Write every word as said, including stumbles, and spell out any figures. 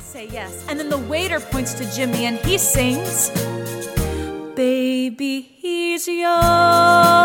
say yes. And then the waiter points to Jimmy and he sings, "Baby, he's yours."